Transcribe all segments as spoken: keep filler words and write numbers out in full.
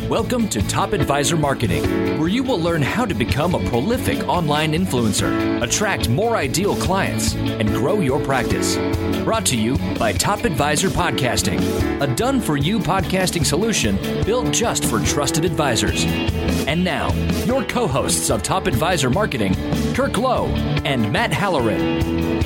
Welcome to Top Advisor Marketing, where you will learn how to become a prolific online influencer, attract more ideal clients, and grow your practice. Brought to you by Top Advisor Podcasting, a done-for-you podcasting solution built just for trusted advisors. And now, your co-hosts of Top Advisor Marketing, Kirk Lowe and Matt Halloran.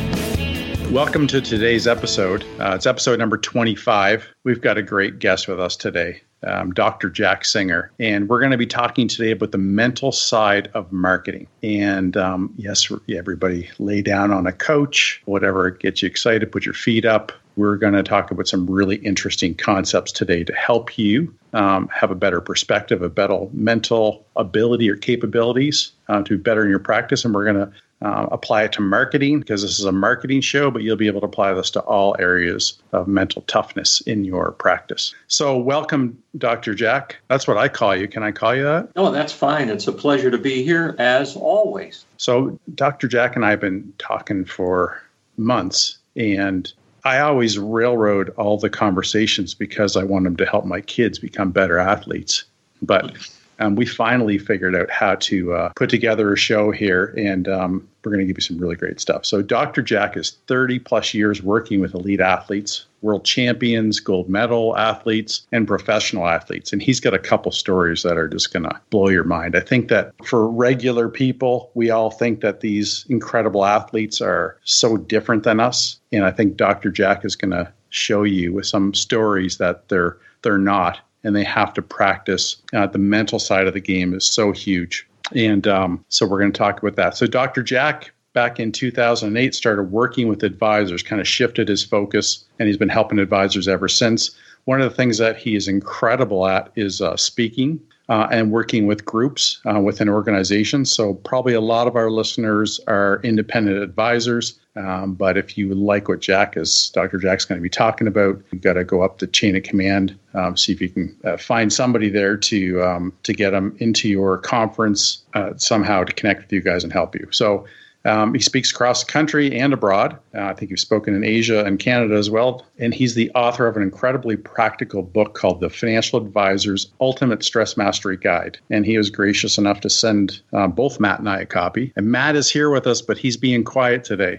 Welcome to today's episode. Uh, it's episode number twenty-five. We've got a great guest with us today, um, Doctor Jack Singer. And we're going to be talking today about the mental side of marketing. And um, yes, everybody lay down on a couch, whatever gets you excited, put your feet up. We're going to talk about some really interesting concepts today to help you um, have a better perspective, a better mental ability or capabilities uh, to better in your practice. And we're going to Uh, apply it to marketing because this is a marketing show, but you'll be able to apply this to all areas of mental toughness in your practice. So welcome, Doctor Jack. That's what I call you. Can I call you that? Oh, that's fine. It's a pleasure to be here, as always. So Doctor Jack and I have been talking for months, and I always railroad all the conversations because I want them to help my kids become better athletes. But Um, we finally figured out how to uh, put together a show here, and um, we're going to give you some really great stuff. So Doctor Jack is thirty plus years working with elite athletes, world champions, gold medal athletes, and professional athletes. And he's got a couple stories that are just going to blow your mind. I think that for regular people, we all think that these incredible athletes are so different than us. And I think Doctor Jack is going to show you with some stories that they're they're not. And they have to practice. Uh, the mental side of the game is so huge. And um, so we're going to talk about that. So Doctor Jack, back in two thousand eight, started working with advisors, kind of shifted his focus, and he's been helping advisors ever since. One of the things that he is incredible at is uh, speaking uh, and working with groups uh, within organizations. So probably a lot of our listeners are independent advisors. Um, but if you like what Jack is, Doctor Jack's going to be talking about, you've got to go up the chain of command, um, see if you can uh, find somebody there to um, to get them into your conference uh, somehow to connect with you guys and help you. So um, he speaks across the country and abroad. Uh, I think he's spoken in Asia and Canada as well. And he's the author of an incredibly practical book called The Financial Advisor's Ultimate Stress Mastery Guide. And he was gracious enough to send uh, both Matt and I a copy. And Matt is here with us, but he's being quiet today.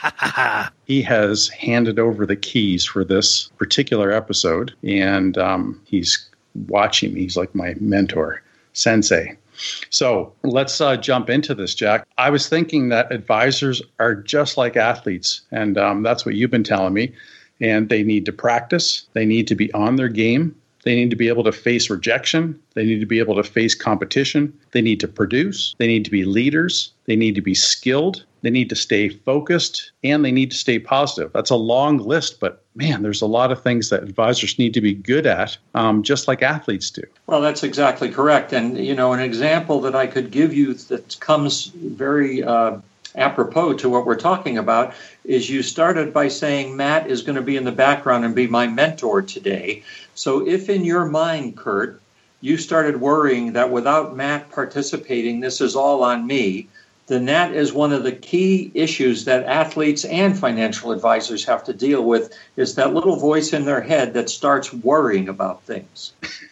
He has handed over the keys for this particular episode, and um, he's watching me. He's like my mentor, sensei. So let's uh, jump into this, Jack. I was thinking that advisors are just like athletes, and um, that's what you've been telling me. And they need to practice. They need to be on their game. They need to be able to face rejection. They need to be able to face competition. They need to produce. They need to be leaders. They need to be skilled. They need to stay focused, and they need to stay positive. That's a long list, but man, there's a lot of things that advisors need to be good at, um, just like athletes do. Well, that's exactly correct. And, you know, an example that I could give you that comes very uh, apropos to what we're talking about is you started by saying Matt is going to be in the background and be my mentor today. So if in your mind, Kurt, you started worrying that without Matt participating, this is all on me, then that is one of the key issues that athletes and financial advisors have to deal with, is that little voice in their head that starts worrying about things.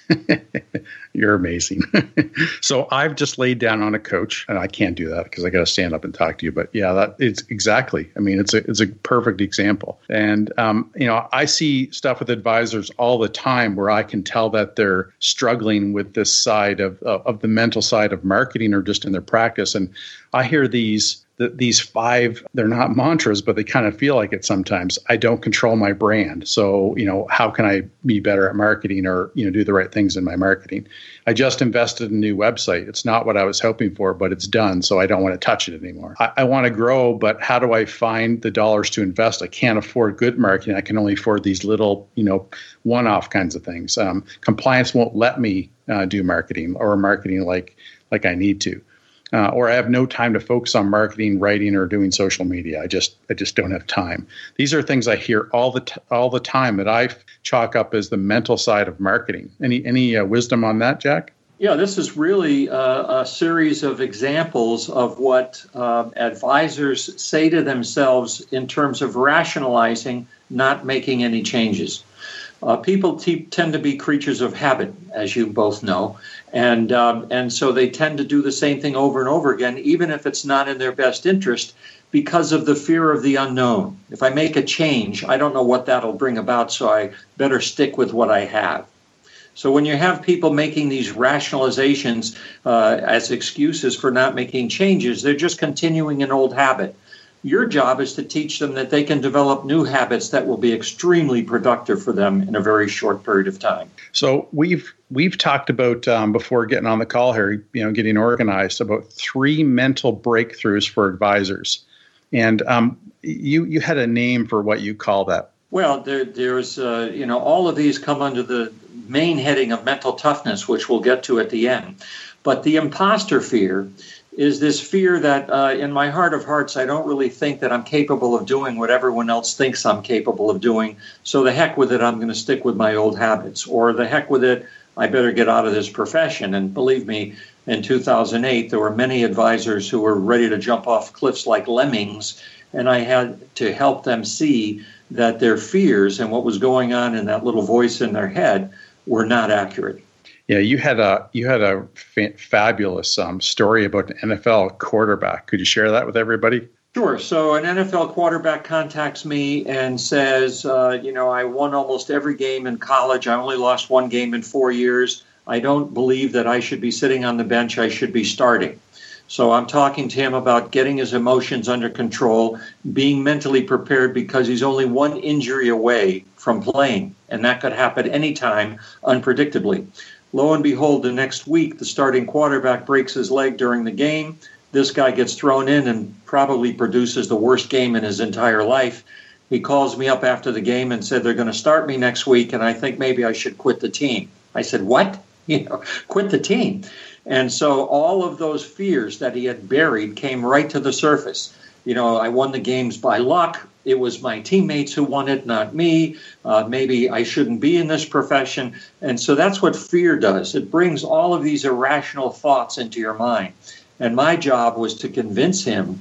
You're amazing. So I've just laid down on a couch, and I can't do that because I got to stand up and talk to you. But yeah, that it's exactly. I mean, it's a it's a perfect example. And um, you know, I see stuff with advisors all the time where I can tell that they're struggling with this side of of, of the mental side of marketing or just in their practice. And I hear these. The, these five, they're not mantras, but they kind of feel like it sometimes. I don't control my brand. So, you know, how can I be better at marketing or, you know, do the right things in my marketing? I just invested in a new website. It's not what I was hoping for, but it's done. So I don't want to touch it anymore. I, I want to grow, but how do I find the dollars to invest? I can't afford good marketing. I can only afford these little, you know, one-off kinds of things. Um, compliance won't let me uh, do marketing or marketing like like I need to. Uh, or I have no time to focus on marketing, writing, or doing social media. I just, I just don't have time. These are things I hear all the, t- all the time that I chalk up as the mental side of marketing. Any, any uh, wisdom on that, Jack? Yeah, this is really a, a series of examples of what uh, advisors say to themselves in terms of rationalizing not making any changes. Uh, people te- tend to be creatures of habit, as you both know, and um, and so they tend to do the same thing over and over again, even if it's not in their best interest, because of the fear of the unknown. If I make a change, I don't know what that'll bring about, so I better stick with what I have. So when you have people making these rationalizations uh, as excuses for not making changes, they're just continuing an old habit. Your job is to teach them that they can develop new habits that will be extremely productive for them in a very short period of time. So we've we've talked about um, before getting on the call here, you know, getting organized, about three mental breakthroughs for advisors, and um, you you had a name for what you call that. Well, there, there's uh, you know, all of these come under the main heading of mental toughness, which we'll get to at the end. But the imposter fear is this fear that uh, in my heart of hearts, I don't really think that I'm capable of doing what everyone else thinks I'm capable of doing. So the heck with it, I'm going to stick with my old habits. Or the heck with it, I better get out of this profession. And believe me, in two thousand eight, there were many advisors who were ready to jump off cliffs like lemmings. And I had to help them see that their fears and what was going on in that little voice in their head were not accurate. Yeah, you had a you had a fa- fabulous um, story about an N F L quarterback. Could you share that with everybody? Sure. So an N F L quarterback contacts me and says, uh, you know, I won almost every game in college. I only lost one game in four years. I don't believe that I should be sitting on the bench. I should be starting. So I'm talking to him about getting his emotions under control, being mentally prepared because he's only one injury away from playing, and that could happen anytime, unpredictably. Lo and behold, the next week, the starting quarterback breaks his leg during the game. This guy gets thrown in and probably produces the worst game in his entire life. He calls me up after the game and said, they're going to start me next week, and I think maybe I should quit the team. I said, what? You know, quit the team. And so all of those fears that he had buried came right to the surface. You know, I won the games by luck. It was my teammates who won it, not me. Uh, maybe I shouldn't be in this profession. And so that's what fear does. It brings all of these irrational thoughts into your mind. And my job was to convince him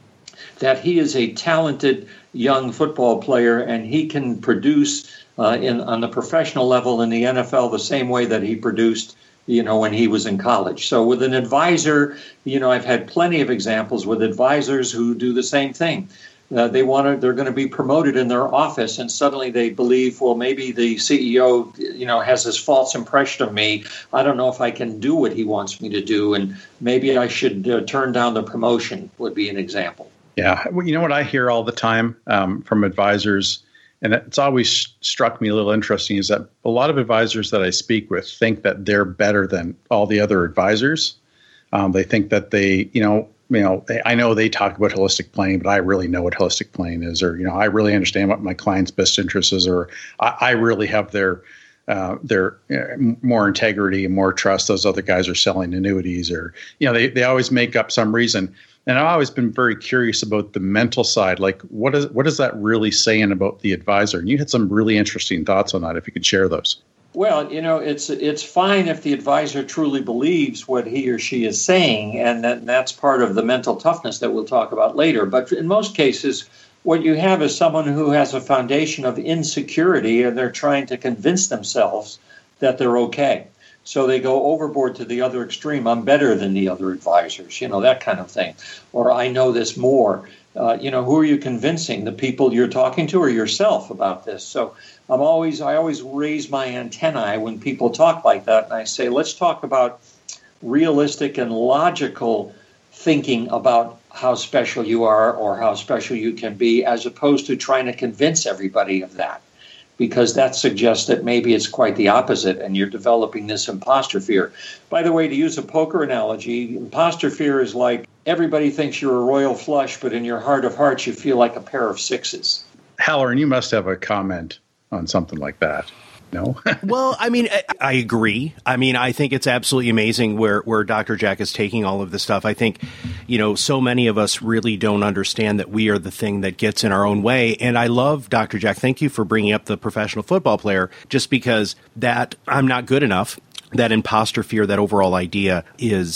that he is a talented young football player and he can produce uh, in on the professional level in the N F L the same way that he produced, you know, when he was in college. So with an advisor, you know, I've had plenty of examples with advisors who do the same thing. Uh, they want to, they're going to be promoted in their office, and suddenly they believe, well, maybe the C E O, you know, has this false impression of me. I don't know if I can do what he wants me to do, and maybe I should uh, turn down the promotion. Would be an example. Yeah, well, you know what I hear all the time um, from advisors, and it's always struck me a little interesting, is that a lot of advisors that I speak with think that they're better than all the other advisors. Um, they think that they, you know, you know, they, I know they talk about holistic planning, but I really know what holistic planning is, or, you know, I really understand what my client's best interest is, or I, I really have their uh, their uh, more integrity and more trust. Those other guys are selling annuities, or, you know, they, they always make up some reason. And I've always been very curious about the mental side. Like, what is what is that really saying about the advisor? And you had some really interesting thoughts on that, if you could share those. Well, you know, it's it's fine if the advisor truly believes what he or she is saying, and that, that's part of the mental toughness that we'll talk about later. But in most cases, what you have is someone who has a foundation of insecurity, and they're trying to convince themselves that they're okay. So they go overboard to the other extreme. I'm better than the other advisors, you know, that kind of thing. Or I know this more. Uh, you know, who are you convincing? The people you're talking to or yourself about this? So I'm always, I always raise my antennae when people talk like that. And I say, let's talk about realistic and logical thinking about how special you are or how special you can be, as opposed to trying to convince everybody of that. Because that suggests that maybe it's quite the opposite and you're developing this imposter fear. By the way, to use a poker analogy, imposter fear is like everybody thinks you're a royal flush, but in your heart of hearts, you feel like a pair of sixes. Halloran, you must have a comment on something like that. No? Well, I mean, I, I agree. I mean, I think it's absolutely amazing where, where Doctor Jack is taking all of this stuff. I think, you know, so many of us really don't understand that we are the thing that gets in our own way. And I love Doctor Jack. Thank you for bringing up the professional football player, just because that I'm not good enough, that imposter fear, that overall idea is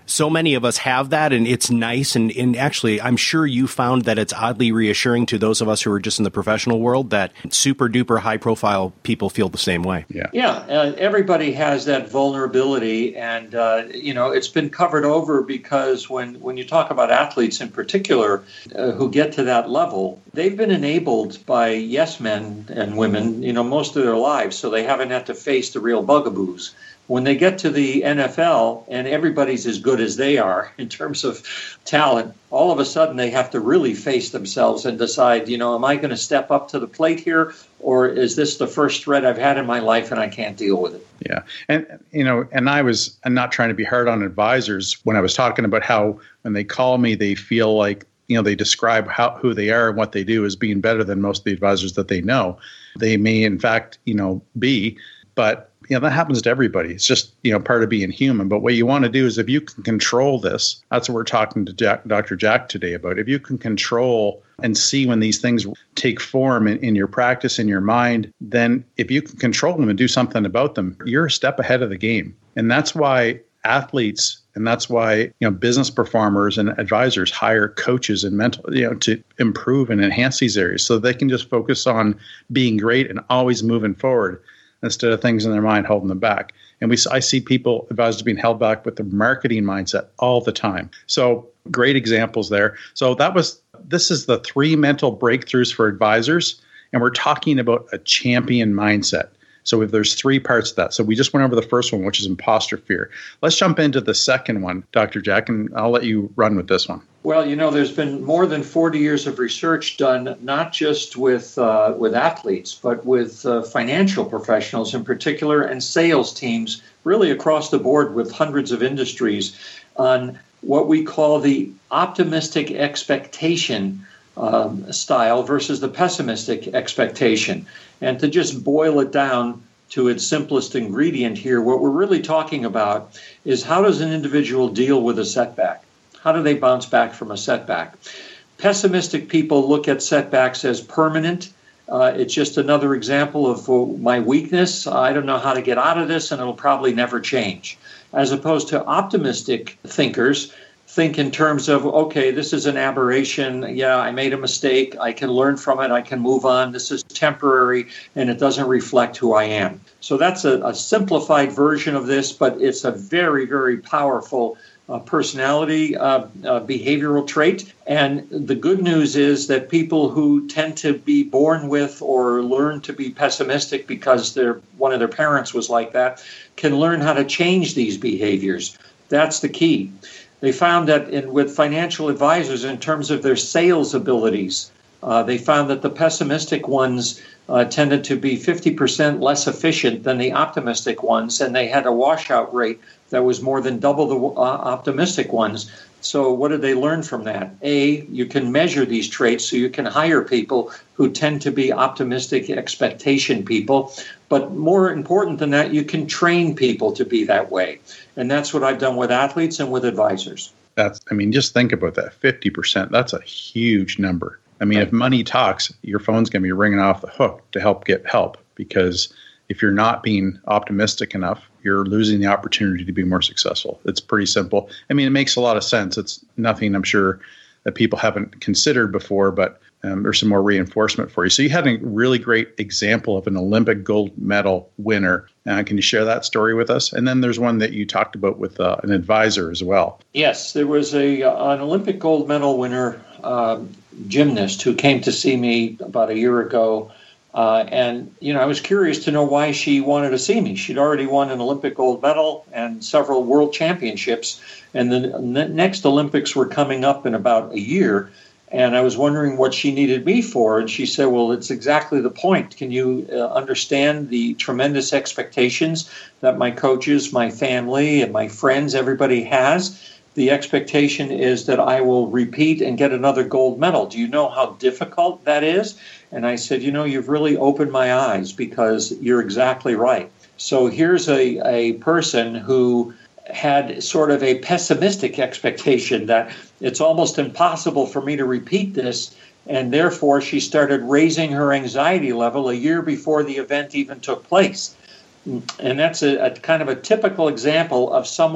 so many of us have that, and it's nice. And, and actually, I'm sure you found that it's oddly reassuring to those of us who are just in the professional world that super duper high profile people feel the same way. Yeah, yeah. Uh, everybody has that vulnerability, and uh, you know, it's been covered over because when when you talk about athletes in particular uh, who get to that level, they've been enabled by yes men and women, you know, most of their lives, so they haven't had to face the real bugaboos. When they get to the N F L and everybody's as good as they are in terms of talent, all of a sudden they have to really face themselves and decide, you know, am I going to step up to the plate here, or is this the first threat I've had in my life and I can't deal with it? Yeah. And, you know, and I was, I'm not trying to be hard on advisors when I was talking about how when they call me, they feel like, you know, they describe how who they are and what they do as being better than most of the advisors that they know. They may, in fact, you know, be, but you know, that happens to everybody. It's just, you know, part of being human. But what you want to do is if you can control this, that's what we're talking to Jack, Doctor Jack today about. If you can control and see when these things take form in, in your practice, in your mind, then if you can control them and do something about them, you're a step ahead of the game. And that's why athletes, and that's why, you know, business performers and advisors hire coaches and mental, you know, to improve and enhance these areas so they can just focus on being great and always moving forward, instead of things in their mind holding them back. And we, I see people, advisors being held back with the marketing mindset all the time. So great examples there. So that was, this is the three mental breakthroughs for advisors. And we're talking about a champion mindset. So if there's three parts of that. So we just went over the first one, which is imposter fear. Let's jump into the second one, Doctor Jack, and I'll let you run with this one. Well, you know, there's been more than forty years of research done, not just with uh, with athletes, but with uh, financial professionals in particular and sales teams, really across the board with hundreds of industries, on what we call the optimistic expectation um, style versus the pessimistic expectation. And to just boil it down to its simplest ingredient here, what we're really talking about is how does an individual deal with a setback? How do they bounce back from a setback? Pessimistic people look at setbacks as permanent. Uh, it's just another example of uh, my weakness. I don't know how to get out of this, and it'll probably never change. As opposed to optimistic thinkers, think in terms of, okay, this is an aberration. Yeah, I made a mistake. I can learn from it. I can move on. This is temporary, and it doesn't reflect who I am. So that's a, a simplified version of this, but it's a very, very powerful uh, personality uh, uh, behavioral trait. And the good news is that people who tend to be born with or learn to be pessimistic because their one of their parents was like that can learn how to change these behaviors. That's the key. They found that in, with financial advisors, in terms of their sales abilities, uh, they found that the pessimistic ones uh, tended to be fifty percent less efficient than the optimistic ones, and they had a washout rate that was more than double the uh, optimistic ones. So what did they learn from that? A, you can measure these traits so you can hire people who tend to be optimistic expectation people. But more important than that, you can train people to be that way. And that's what I've done with athletes and with advisors. That's, I mean, just think about that, fifty percent. That's a huge number. I mean, if money talks, your phone's going to be ringing off the hook to help get help, because if you're not being optimistic enough, you're losing the opportunity to be more successful. It's pretty simple. I mean, it makes a lot of sense. It's nothing I'm sure that people haven't considered before, but um, there's some more reinforcement for you. So you had a really great example of an Olympic gold medal winner. Uh, can you share that story with us? And then there's one that you talked about with uh, an advisor as well. Yes, there was a uh, an Olympic gold medal winner uh, gymnast who came to see me about a year ago. Uh, and, you know, I was curious to know why she wanted to see me. She'd already won an Olympic gold medal and several world championships. And the n- next Olympics were coming up in about a year. And I was wondering what she needed me for. And she said, well, it's exactly the point. Can you uh, understand the tremendous expectations that my coaches, my family, and my friends, everybody has? The expectation is that I will repeat and get another gold medal. Do you know how difficult that is? And I said, you know, you've really opened my eyes, because you're exactly right. So here's a, a person who had sort of a pessimistic expectation that it's almost impossible for me to repeat this. And therefore, she started raising her anxiety level a year before the event even took place. And that's a, a kind of a typical example of someone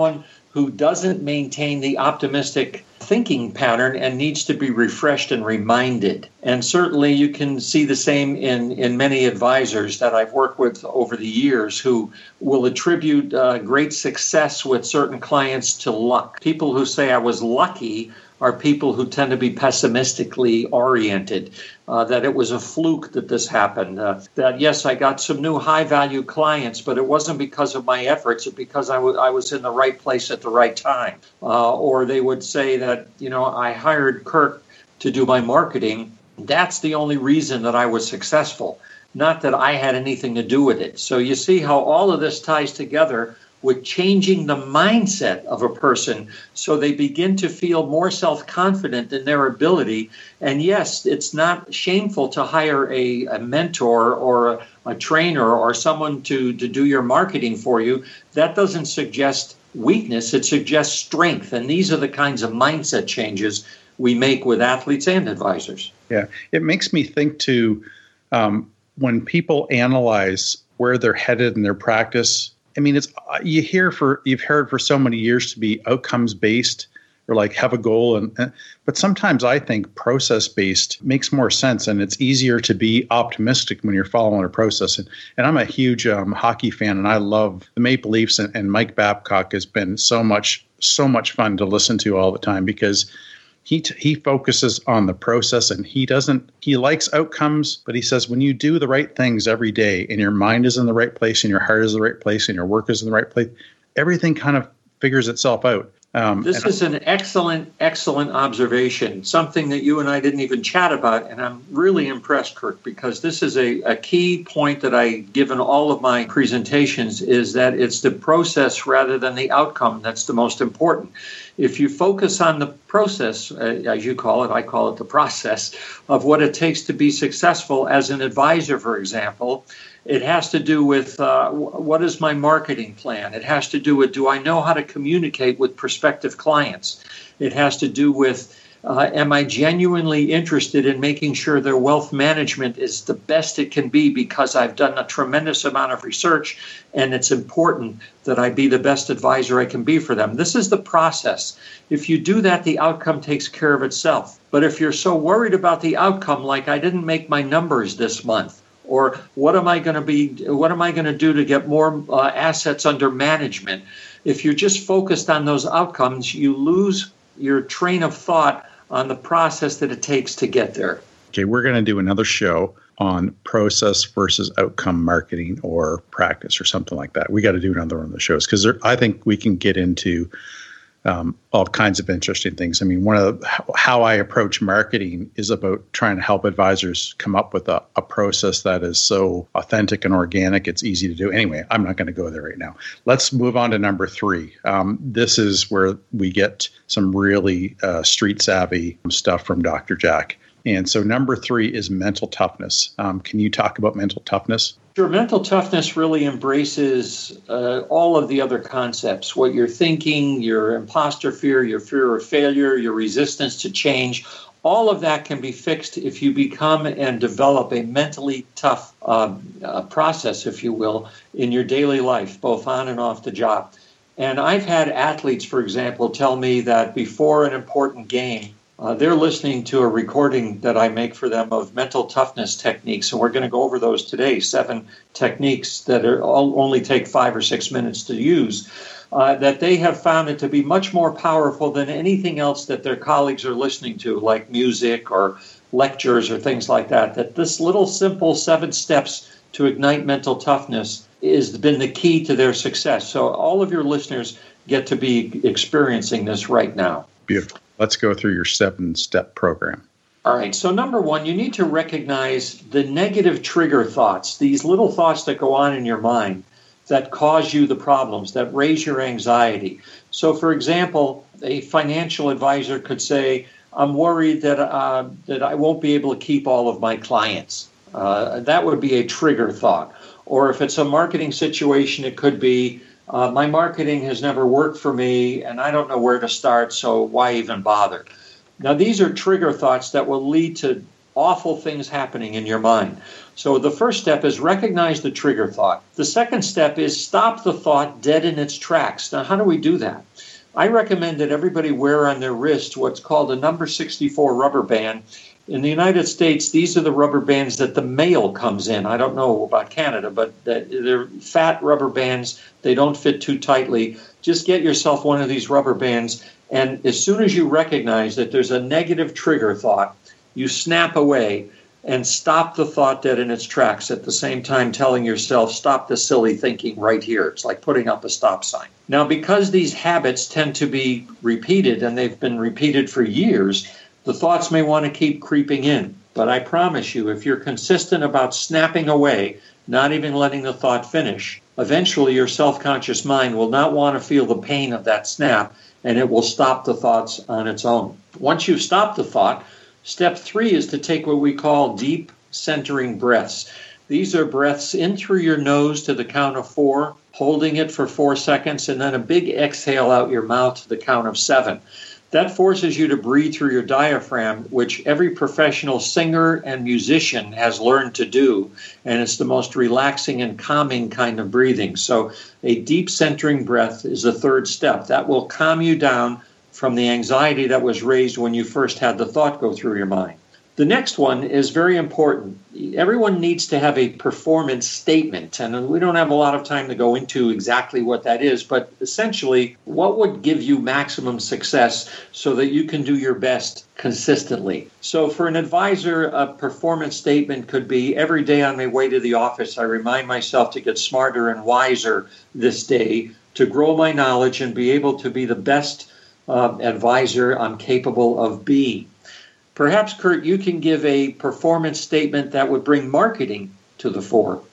who doesn't maintain the optimistic thinking pattern and needs to be refreshed and reminded. And certainly you can see the same in, in many advisors that I've worked with over the years who will attribute uh, great success with certain clients to luck. People who say I was lucky are people who tend to be pessimistically oriented, uh, that it was a fluke that this happened, uh, that, yes, I got some new high-value clients, but it wasn't because of my efforts, it's because I, w- I was in the right place at the right time. Uh, or they would say that, you know, I hired Kirk to do my marketing. That's the only reason that I was successful, not that I had anything to do with it. So you see how all of this ties together with changing the mindset of a person so they begin to feel more self-confident in their ability. And yes, it's not shameful to hire a, a mentor or a, a trainer or someone to, to do your marketing for you. That doesn't suggest weakness, it suggests strength. And these are the kinds of mindset changes we make with athletes and advisors. Yeah, it makes me think too, um, when people analyze where they're headed in their practice. I mean, it's you hear for you've heard for so many years to be outcomes based or like have a goal, and, and but sometimes I think process based makes more sense, and it's easier to be optimistic when you're following a process. And, and I'm a huge um, hockey fan, and I love the Maple Leafs, and, and Mike Babcock has been so much so much fun to listen to all the time because he t- he focuses on the process, and he doesn't he likes outcomes, but he says when you do the right things every day and your mind is in the right place and your heart is in the right place and your work is in the right place, everything kind of figures itself out. Um, this is an excellent, excellent observation, something that you and I didn't even chat about, and I'm really impressed, Kirk, because this is a, a key point that I give in all of my presentations, is that it's the process rather than the outcome that's the most important. If you focus on the process, uh, as you call it, I call it the process, of what it takes to be successful as an advisor, for example, it has to do with uh, what is my marketing plan? It has to do with, do I know how to communicate with prospective clients? It has to do with, uh, am I genuinely interested in making sure their wealth management is the best it can be because I've done a tremendous amount of research and it's important that I be the best advisor I can be for them. This is the process. If you do that, the outcome takes care of itself. But if you're so worried about the outcome, like I didn't make my numbers this month, or what am I going to be? What am I going to do to get more uh, assets under management? If you're just focused on those outcomes, you lose your train of thought on the process that it takes to get there. Okay, we're going to do another show on process versus outcome marketing or practice or something like that. We got to do another one of the shows because I think we can get into Um, all kinds of interesting things. I mean, one of the, how I approach marketing is about trying to help advisors come up with a, a process that is so authentic and organic, it's easy to do. Anyway, I'm not going to go there right now. Let's move on to number three. Um, this is where we get some really uh, street savvy stuff from Doctor Jack. And so number three is mental toughness. Um, can you talk about mental toughness? Sure. Mental toughness really embraces uh, all of the other concepts, what you're thinking, your imposter fear, your fear of failure, your resistance to change. All of that can be fixed if you become and develop a mentally tough uh, uh, process, if you will, in your daily life, both on and off the job. And I've had athletes, for example, tell me that before an important game, Uh, they're listening to a recording that I make for them of mental toughness techniques, and we're going to go over those today, seven techniques that are all, only take five or six minutes to use, uh, that they have found it to be much more powerful than anything else that their colleagues are listening to, like music or lectures or things like that, that this little simple seven steps to ignite mental toughness has been the key to their success. So all of your listeners get to be experiencing this right now. Beautiful. Let's go through your seven-step program. All right. So number one, you need to recognize the negative trigger thoughts, these little thoughts that go on in your mind that cause you the problems, that raise your anxiety. So, for example, a financial advisor could say, I'm worried that uh, that I won't be able to keep all of my clients. Uh, that would be a trigger thought. Or if it's a marketing situation, it could be, Uh, my marketing has never worked for me, and I don't know where to start, so why even bother? Now, these are trigger thoughts that will lead to awful things happening in your mind. So the first step is recognize the trigger thought. The second step is stop the thought dead in its tracks. Now, how do we do that? I recommend that everybody wear on their wrist what's called a number sixty-four rubber band. In the United States, these are the rubber bands that the mail comes in. I don't know about Canada, but they're fat rubber bands. They don't fit too tightly. Just get yourself one of these rubber bands, and as soon as you recognize that there's a negative trigger thought, you snap away and stop the thought dead in its tracks, at the same time telling yourself, stop the silly thinking right here. It's like putting up a stop sign. Now, because these habits tend to be repeated, and they've been repeated for years, the thoughts may want to keep creeping in. But I promise you, if you're consistent about snapping away, not even letting the thought finish, eventually your self-conscious mind will not want to feel the pain of that snap, and it will stop the thoughts on its own. Once you've stopped the thought, step three is to take what we call deep centering breaths. These are breaths in through your nose to the count of four, holding it for four seconds, and then a big exhale out your mouth to the count of seven. That forces you to breathe through your diaphragm, which every professional singer and musician has learned to do, and it's the most relaxing and calming kind of breathing. So a deep centering breath is the third step. That will calm you down from the anxiety that was raised when you first had the thought go through your mind. The next one is very important. Everyone needs to have a performance statement, and we don't have a lot of time to go into exactly what that is, but essentially, what would give you maximum success so that you can do your best consistently? So for an advisor, a performance statement could be, every day on my way to the office, I remind myself to get smarter and wiser this day, to grow my knowledge and be able to be the best uh, advisor I'm capable of being. Perhaps, Kurt, you can give a performance statement that would bring marketing to the fore.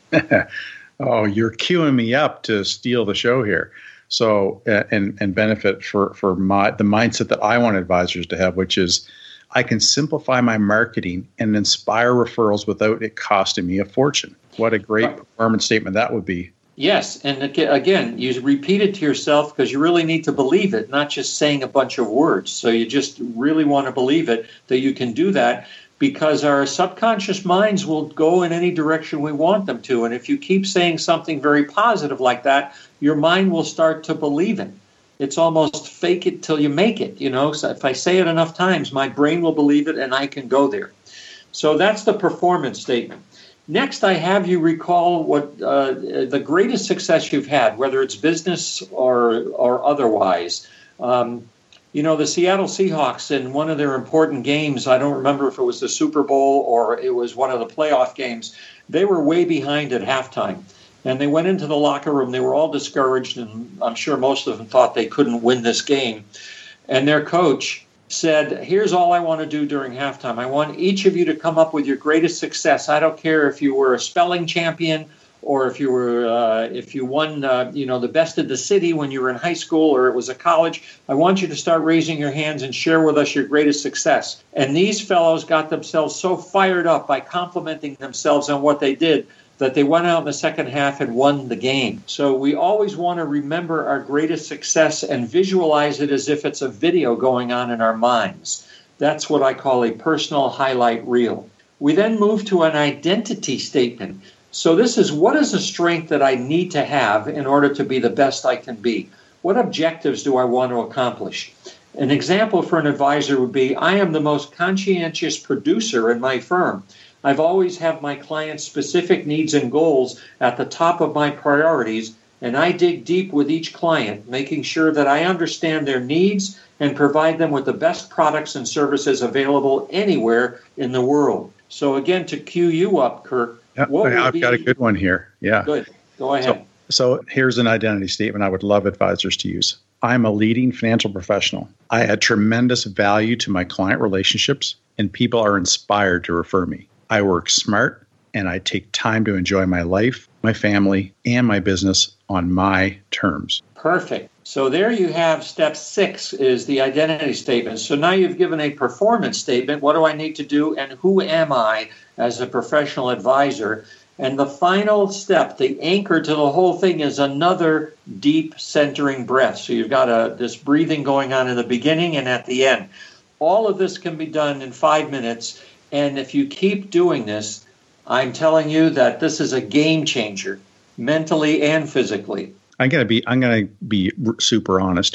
Oh, you're queuing me up to steal the show here. So, uh, and and benefit for, for my the mindset that I want advisors to have, which is I can simplify my marketing and inspire referrals without it costing me a fortune. What a great right. performance statement that would be. Yes, and again, you repeat it to yourself because you really need to believe it, not just saying a bunch of words. So you just really want to believe it, that you can do that, because our subconscious minds will go in any direction we want them to. And if you keep saying something very positive like that, your mind will start to believe it. It's almost fake it till you make it. You know, so if I say it enough times, my brain will believe it and I can go there. So that's the performance statement. Next, I have you recall what uh, the greatest success you've had, whether it's business or or otherwise. Um, you know, the Seattle Seahawks, in one of their important games, I don't remember if it was the Super Bowl or it was one of the playoff games, they were way behind at halftime. And they went into the locker room. They were all discouraged, and I'm sure most of them thought they couldn't win this game. And their coach said, here's all I want to do during halftime. I want each of you to come up with your greatest success. I don't care if you were a spelling champion or if you were uh, if you won uh, you know the best of the city when you were in high school or it was a college. I want you to start raising your hands and share with us your greatest success. And these fellows got themselves so fired up by complimenting themselves on what they did that they went out in the second half and won the game. So we always want to remember our greatest success and visualize it as if it's a video going on in our minds. That's what I call a personal highlight reel. We then move to an identity statement. So this is, what is a strength that I need to have in order to be the best I can be? What objectives do I want to accomplish? An example for an advisor would be, I am the most conscientious producer in my firm. I've always had my clients' specific needs and goals at the top of my priorities, and I dig deep with each client, making sure that I understand their needs and provide them with the best products and services available anywhere in the world. So again, to cue you up, Kirk, yep, what I've be... got a good one here. Yeah. Good. Go ahead. So, so here's an identity statement I would love advisors to use. I'm a leading financial professional. I add tremendous value to my client relationships, and people are inspired to refer me. I work smart, and I take time to enjoy my life, my family, and my business on my terms. Perfect. So there you have step six is the identity statement. So now you've given a performance statement. What do I need to do, and who am I as a professional advisor? And the final step, the anchor to the whole thing, is another deep centering breath. So you've got a, this breathing going on in the beginning and at the end. All of this can be done in five minutes. And if you keep doing this, I'm telling you that this is a game changer, mentally and physically. I'm gonna be I'm gonna be super honest here.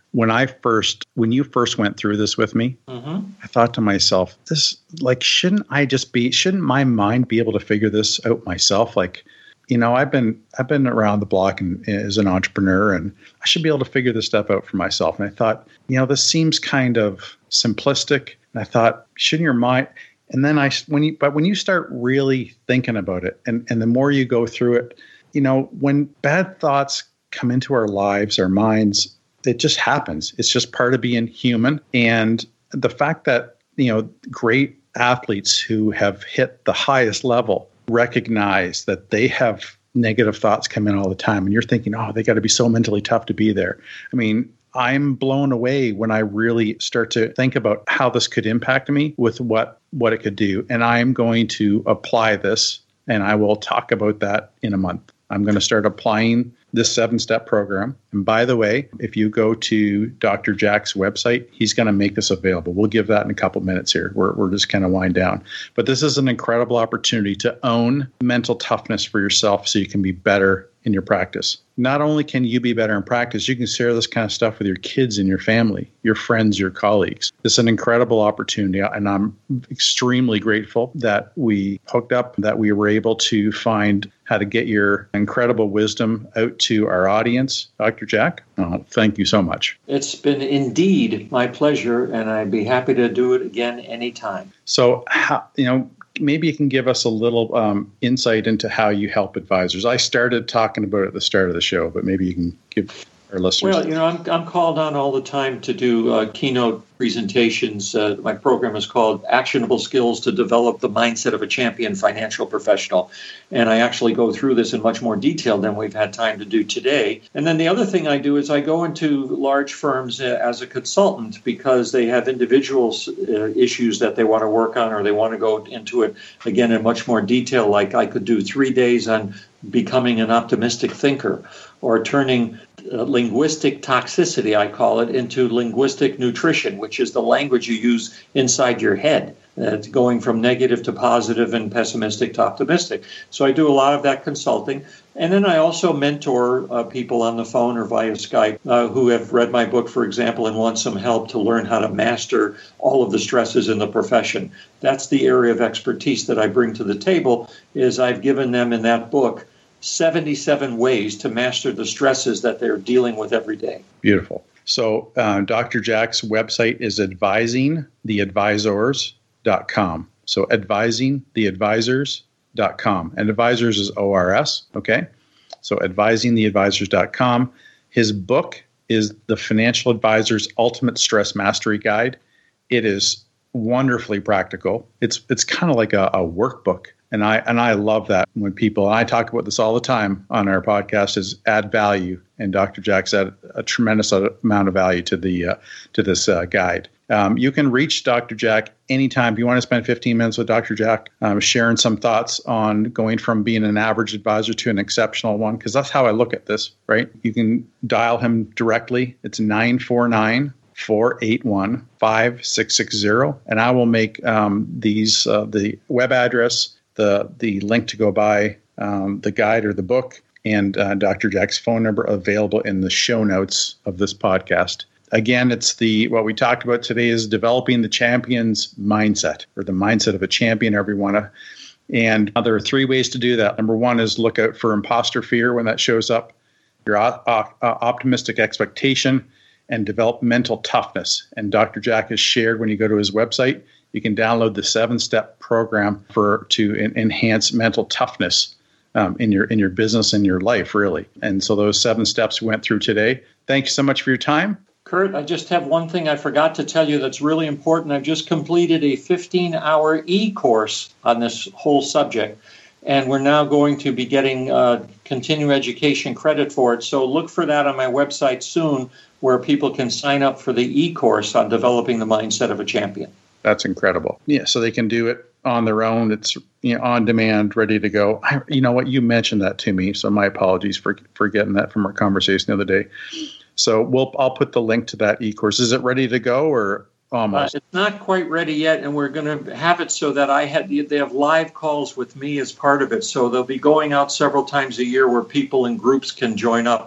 when I first, when you first went through this with me, mm-hmm. I thought to myself, this, like, shouldn't I just be, shouldn't my mind be able to figure this out myself? Like, you know, I've been, I've been around the block and as an entrepreneur, and I should be able to figure this stuff out for myself. And I thought, you know, this seems kind of simplistic. And I thought, shouldn't your mind, and then I, when you, but when you start really thinking about it, and, and the more you go through it, you know, when bad thoughts come into our lives, our minds, it just happens. It's just part of being human. And the fact that, you know, great athletes who have hit the highest level recognize that they have negative thoughts come in all the time. And you're thinking, oh, they got to be so mentally tough to be there. I mean, I'm blown away when I really start to think about how this could impact me with what, what it could do. And I'm going to apply this, and I will talk about that in a month. I'm going to start applying this seven-step program. And by the way, if you go to Doctor Jack's website, he's going to make this available. We'll give that in a couple minutes here. We're, we're just kind of wind down. But this is an incredible opportunity to own mental toughness for yourself so you can be better in your practice. Not only can you be better in practice, you can share this kind of stuff with your kids and your family, your friends, your colleagues. It's an incredible opportunity, and I'm extremely grateful that we hooked up, that we were able to find how to get your incredible wisdom out to our audience. Doctor Jack, oh, thank you so much. It's been indeed my pleasure, and I'd be happy to do it again anytime. So, how, you know, maybe you can give us a little um, insight into how you help advisors. I started talking about it at the start of the show, but maybe you can give our listeners. Well, you know, I'm I'm called on all the time to do uh, keynote presentations. Uh, my program is called Actionable Skills to Develop the Mindset of a Champion Financial Professional. And I actually go through this in much more detail than we've had time to do today. And then the other thing I do is I go into large firms uh, as a consultant because they have individual uh, issues that they want to work on, or they want to go into it, again, in much more detail. Like I could do three days on becoming an optimistic thinker, or turning uh, linguistic toxicity, I call it, into linguistic nutrition, which is the language you use inside your head. Uh, going from negative to positive and pessimistic to optimistic. So I do a lot of that consulting. And then I also mentor uh, people on the phone or via Skype uh, who have read my book, for example, and want some help to learn how to master all of the stresses in the profession. That's the area of expertise that I bring to the table, is I've given them in that book seventy-seven ways to master the stresses that they're dealing with every day. Beautiful. So uh, Doctor Jack's website is advising the advisors dot com. So advising the advisors dot com. And advisors is O R S, okay? So advising the advisors dot com. His book is The Financial Advisor's Ultimate Stress Mastery Guide. It is wonderfully practical. It's it's kind of like a, a workbook. And I and I love that when people, and I talk about this all the time on our podcast, is add value. And Doctor Jack's added a tremendous amount of value to the uh, to this uh, guide. Um, you can reach Doctor Jack anytime. If you want to spend fifteen minutes with Doctor Jack, um, sharing some thoughts on going from being an average advisor to an exceptional one, because that's how I look at this, right? You can dial him directly. It's nine four nine, four eight one, five six six zero. And I will make um, these, uh, the web address, the, the link to go buy um, the guide or the book, and uh, Doctor Jack's phone number available in the show notes of this podcast. Again, it's the what we talked about today is developing the champion's mindset, or the mindset of a champion, however you want to. And there are three ways to do that. Number one is look out for imposter fear when that shows up, your uh, uh, optimistic expectation, and develop mental toughness. And Doctor Jack has shared, when you go to his website, you can download the seven-step program for to en- enhance mental toughness um, in your in your business and your life, really. And so those seven steps we went through today. Thank you so much for your time. Kurt, I just have one thing I forgot to tell you that's really important. I've just completed a fifteen-hour e-course on this whole subject, and we're now going to be getting uh, continuing education credit for it. So look for that on my website soon, where people can sign up for the e-course on developing the mindset of a champion. That's incredible. Yeah, so they can do it on their own. It's, you know, on demand, ready to go. I, you know what? You mentioned that to me, so my apologies for for getting that from our conversation the other day. So we'll I'll put the link to that e-course. Is it ready to go, or almost? Uh, it's not quite ready yet, and we're going to have it so that I had they have live calls with me as part of it. So they'll be going out several times a year where people in groups can join up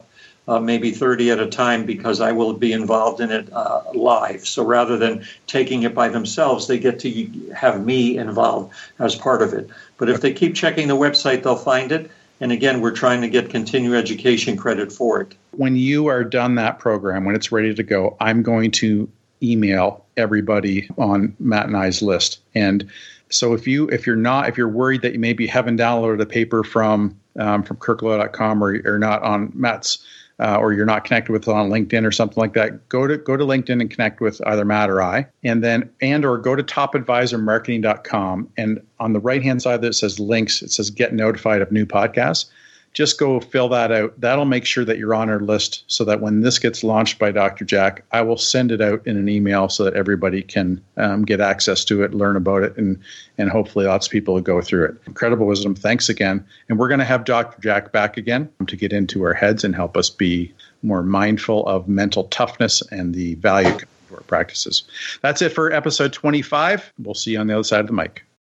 uh, maybe thirty at a time, because I will be involved in it uh, live. So rather than taking it by themselves, they get to have me involved as part of it. But if they keep checking the website, they'll find it. And again, we're trying to get continuing education credit for it. When you are done that program, when it's ready to go, I'm going to email everybody on Matt and I's list. And so if you if you're not if you're worried that you maybe haven't downloaded a paper from um, from kirk lowe dot com, or you're not on Matt's uh, or you're not connected with it on LinkedIn or something like that, go to go to LinkedIn and connect with either Matt or I, and then and or go to top advisor marketing dot com, and on the right hand side that says links, it says get notified of new podcasts. Just go fill that out. That'll make sure that you're on our list, so that when this gets launched by Doctor Jack, I will send it out in an email so that everybody can um, get access to it, learn about it, and and hopefully lots of people will go through it. Incredible Wisdom, thanks again. And we're going to have Doctor Jack back again to get into our heads and help us be more mindful of mental toughness and the value of our practices. That's it for episode twenty-five. We'll see you on the other side of the mic.